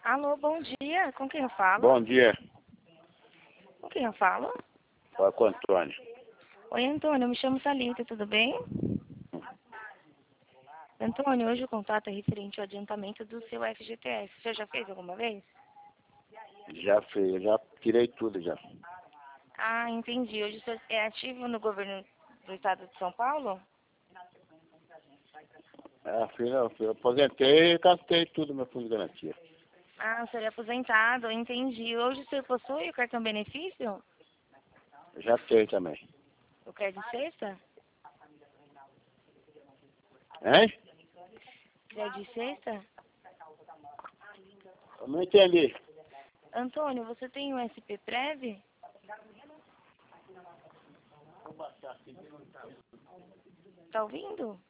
Alô, bom dia. Com quem eu falo? Bom dia. Com quem eu falo? Fala com o Antônio. Oi, Antônio. Eu me chamo Thalita, tudo bem? Antônio, hoje o contato é referente ao adiantamento do seu FGTS. Você já fez alguma vez? Já fez, já tirei tudo já. Ah, entendi. Hoje o senhor é ativo no governo do estado de São Paulo? Eu aposentei e gastei tudo meu fundo de garantia. Ah, o senhor é aposentado, entendi. Hoje o senhor possui o cartão benefício? Já tenho também. O quer de sexta? Hein? Quer de sexta? Eu não entendi. Antônio, você tem o SP Prev? Tá ouvindo?